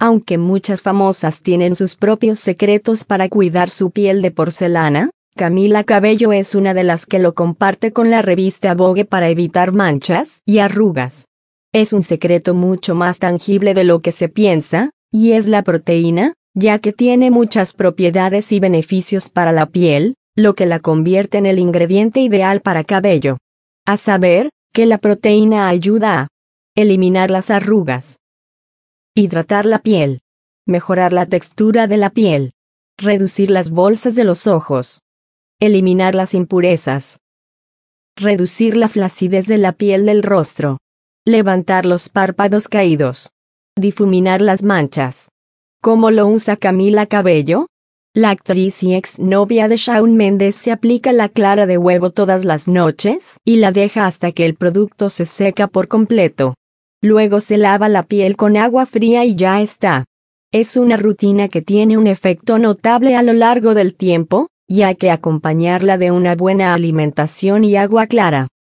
Aunque muchas famosas tienen sus propios secretos para cuidar su piel de porcelana, Camila Cabello es una de las que lo comparte con la revista Vogue para evitar manchas y arrugas. Es un secreto mucho más tangible de lo que se piensa, y es la proteína, ya que tiene muchas propiedades y beneficios para la piel, lo que la convierte en el ingrediente ideal para cabello. A saber, que la proteína ayuda a eliminar las arrugas, hidratar la piel, mejorar la textura de la piel, reducir las bolsas de los ojos, eliminar las impurezas, reducir la flacidez de la piel del rostro, levantar los párpados caídos, difuminar las manchas. ¿Cómo lo usa Camila Cabello? La actriz y exnovia de Shawn Mendes se aplica la clara de huevo todas las noches y la deja hasta que el producto se seca por completo. Luego se lava la piel con agua fría y ya está. Es una rutina que tiene un efecto notable a lo largo del tiempo, ya que acompañarla de una buena alimentación y agua clara